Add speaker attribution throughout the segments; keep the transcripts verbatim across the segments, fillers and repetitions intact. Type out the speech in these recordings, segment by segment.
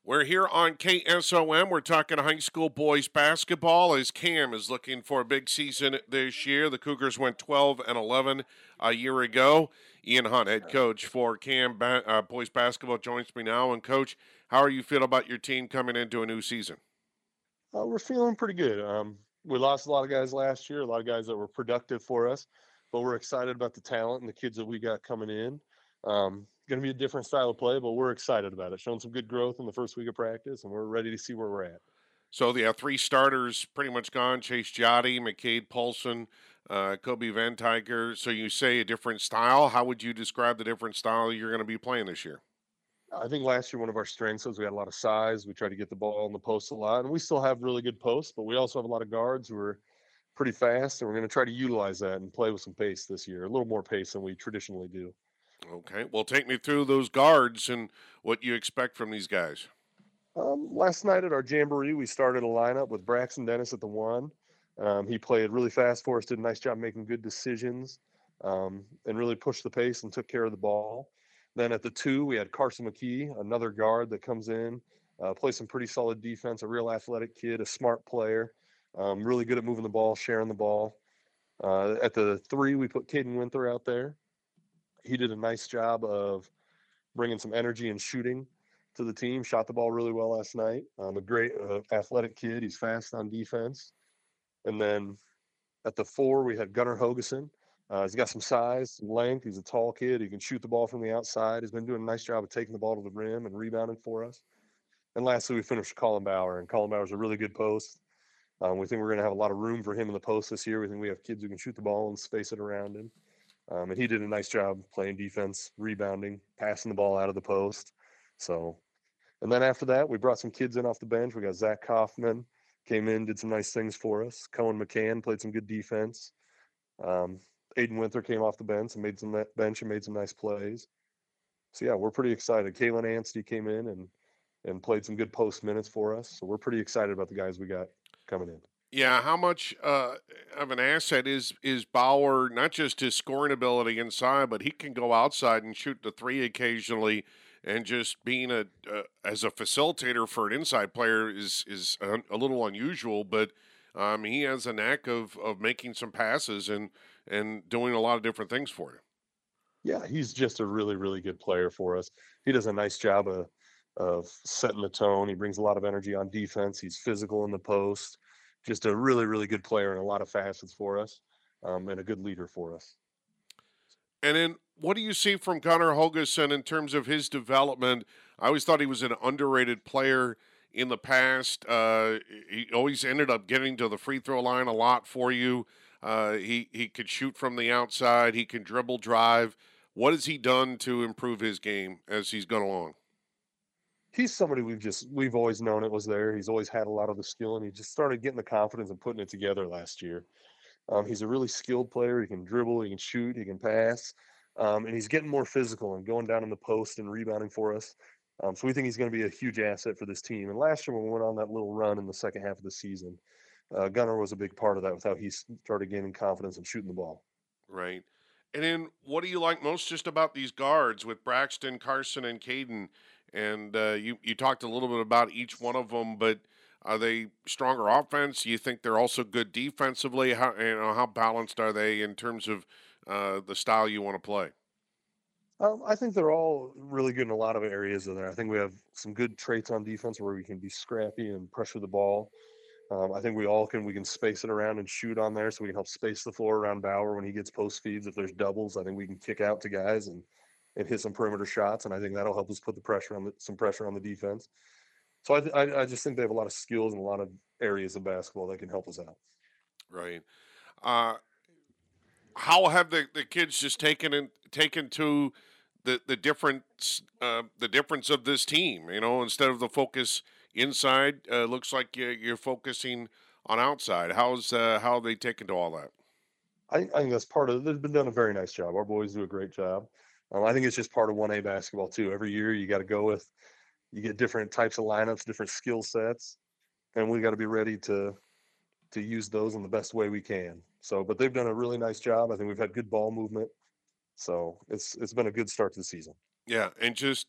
Speaker 1: We're here on K S O M. We're talking high school boys basketball as Cam is looking for a big season this year. The Cougars went twelve and eleven a year ago. Ian Hunt, head coach for Cam ba- uh, boys basketball, joins me now. And coach, how are you feeling about your team coming into a new season?
Speaker 2: Uh, we're feeling pretty good. Um, we lost a lot of guys last year, a lot of guys that were productive for us, but we're excited about the talent and the kids that we got coming in. Um, going to be a different style of play, but we're excited about it. Showing some good growth in the first week of practice, and we're ready to see where we're at.
Speaker 1: So the uh, three starters pretty much gone: Chase Jotty, McCade Paulson, uh, Kobe Van Tiger. So you say a different style. How would you describe the different style you're going to be playing this year?
Speaker 2: I think last year one of our strengths was we had a lot of size. We tried to get the ball in the post a lot, and we still have really good posts, but we also have a lot of guards who are pretty fast, and we're going to try to utilize that and play with some pace this year, a little more pace than we traditionally do.
Speaker 1: Okay, well, take me through those guards and what you expect from these guys.
Speaker 2: Um, last night at our jamboree, we started a lineup with Braxton Dennis at the one. Um, he played really fast for us, did a nice job making good decisions, um, and really pushed the pace and took care of the ball. Then at the two, we had Carson McKee, another guard that comes in, uh, plays some pretty solid defense, a real athletic kid, a smart player, um, really good at moving the ball, sharing the ball. Uh, at the three, we put Caden Winther out there. He did a nice job of bringing some energy and shooting to the team. Shot the ball really well last night. Um, a great uh, athletic kid. He's fast on defense. And then at the four, we had Gunnar Hogeson. Uh, he's got some size, some length. He's a tall kid. He can shoot the ball from the outside. He's been doing a nice job of taking the ball to the rim and rebounding for us. And lastly, we finished Colin Bauer, and Colin Bauer's a really good post. Um, we think we're going to have a lot of room for him in the post this year. We think we have kids who can shoot the ball and space it around him. Um, and he did a nice job playing defense, rebounding, passing the ball out of the post. So, and then after that, we brought some kids in off the bench. We got Zach Kaufman came in, did some nice things for us. Cohen McCann played some good defense. Um, Aiden Winther came off the bench and made some bench and made some nice plays. So yeah, we're pretty excited. Kalen Anstey came in and and played some good post minutes for us. So we're pretty excited about the guys we got coming in.
Speaker 1: Yeah, how much uh, of an asset is is Bauer? Not just his scoring ability inside, but he can go outside and shoot the three occasionally. And just being a uh, as a facilitator for an inside player is is a, a little unusual. But um, he has a knack of of making some passes and and doing a lot of different things for you.
Speaker 2: Yeah, he's just a really, really good player for us. He does a nice job of of setting the tone. He brings a lot of energy on defense. He's physical in the post. Just a really, really good player in a lot of facets for us, um, and a good leader for us.
Speaker 1: And then, what do you see from Connor Hogeson in terms of his development? I always thought he was an underrated player in the past. Uh, he always ended up getting to the free throw line a lot for you. Uh, he he could shoot from the outside. He can dribble, drive. What has he done to improve his game as he's gone along?
Speaker 2: He's somebody we've just we've always known it was there. He's always had a lot of the skill, and he just started getting the confidence and putting it together last year. Um, he's a really skilled player. He can dribble, he can shoot, he can pass, um, and he's getting more physical and going down in the post and rebounding for us. Um, so we think he's going to be a huge asset for this team. And last year when we went on that little run in the second half of the season, uh, Gunnar was a big part of that with how he started gaining confidence and shooting the ball.
Speaker 1: Right. And then, what do you like most just about these guards with Braxton, Carson, and Caden? And uh, you you talked a little bit about each one of them, but are they stronger offense? Do you think they're also good defensively? How you know how balanced are they in terms of uh, the style you want to play?
Speaker 2: Um, I think they're all really good in a lot of areas of there. I think we have some good traits on defense where we can be scrappy and pressure the ball. Um, I think we all can we can space it around and shoot on there, so we can help space the floor around Bauer when he gets post feeds. If there's doubles, I think we can kick out to guys and and hit some perimeter shots, and I think that'll help us put the pressure on the, some pressure on the defense. So I, th- I I just think they have a lot of skills in a lot of areas of basketball that can help us out.
Speaker 1: Right. Uh, how have the, the kids just taken in, taken to the the difference uh, the difference of this team? You know, instead of the focus inside, uh, looks like you're, you're focusing on outside. How's uh, how are they taken to all that?
Speaker 2: I, I think that's part of. They've been done a very nice job. Our boys do a great job. Um, I think it's just part of one A basketball too. Every year you got to go with you get different types of lineups, different skill sets, and we got to be ready to to use those in the best way we can. So, but they've done a really nice job. I think we've had good ball movement. So it's it's been a good start to the season.
Speaker 1: Yeah, and just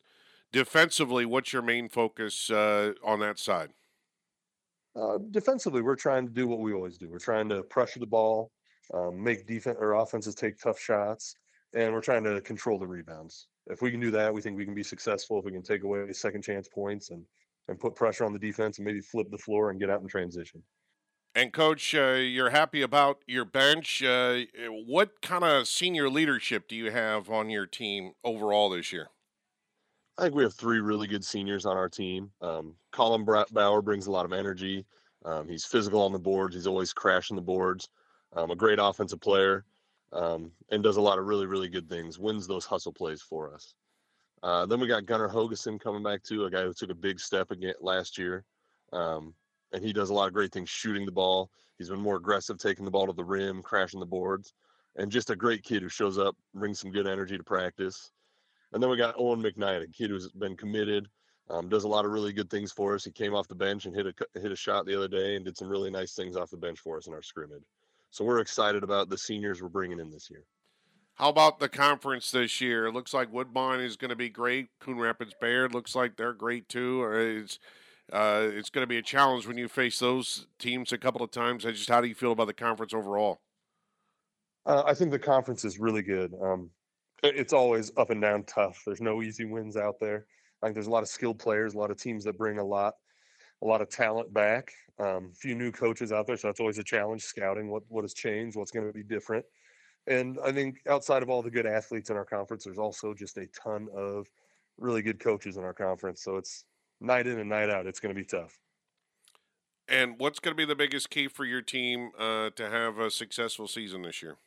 Speaker 1: Defensively, what's your main focus uh, on that side?
Speaker 2: Uh, defensively, we're trying to do what we always do. We're trying to pressure the ball, um, make defense or offenses take tough shots, and we're trying to control the rebounds. If we can do that, we think we can be successful. If we can take away second chance points and and put pressure on the defense and maybe flip the floor and get out in transition.
Speaker 1: And coach, uh, you're happy about your bench. Uh, what kind of senior leadership do you have on your team overall this year?
Speaker 2: I think we have three really good seniors on our team. Um, Colin Bra- Bauer brings a lot of energy. Um, he's physical on the boards. He's always crashing the boards. Um, a great offensive player, um, and does a lot of really, really good things. Wins those hustle plays for us. Uh, then we got Gunnar Hogeson coming back too, a guy who took a big step again last year, um, and he does a lot of great things shooting the ball. He's been more aggressive, taking the ball to the rim, crashing the boards, and just a great kid who shows up, brings some good energy to practice. And then we got Owen McKnight, a kid who's been committed, um, does a lot of really good things for us. He came off the bench and hit a hit a shot the other day and did some really nice things off the bench for us in our scrimmage. So we're excited about the seniors we're bringing in this year.
Speaker 1: How about the conference this year? It looks like Woodbine is going to be great. Coon Rapids Bayard looks like they're great too. Uh, It's uh, it's going to be a challenge when you face those teams a couple of times. Uh, Just how do you feel about the conference overall?
Speaker 2: Uh, I think the conference is really good. Um, it- it's always up and down tough. There's no easy wins out there. I think there's a lot of skilled players, a lot of teams that bring a lot, a lot of talent back. Um, few new coaches out there, so that's always a challenge. Scouting what what has changed, what's going to be different. And I think outside of all the good athletes in our conference, there's also just a ton of really good coaches in our conference. So it's night in and night out. It's going to be tough.
Speaker 1: And what's going to be the biggest key for your team uh, to have a successful season this year?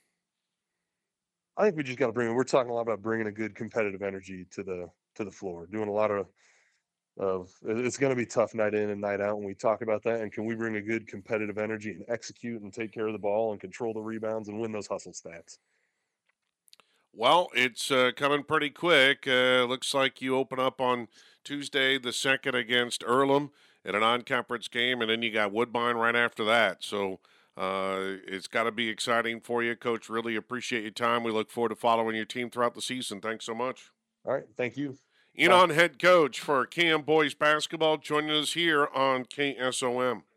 Speaker 2: I think we just got to bring. We're talking a lot about bringing a good competitive energy to the to the floor. Doing a lot of of it's going to be tough night in and night out when we talk about that. And can we bring a good competitive energy and execute and take care of the ball and control the rebounds and win those hustle stats?
Speaker 1: Well, it's uh, coming pretty quick. Uh, looks like you open up on Tuesday the second against Earlham in a non-conference game, and then you got Woodbine right after that. So uh, it's got to be exciting for you, Coach. Really appreciate your time. We look forward to following your team throughout the season. Thanks so much.
Speaker 2: All right, thank you. Bye.
Speaker 1: Enon head coach for K M Boys Basketball joining us here on K S O M.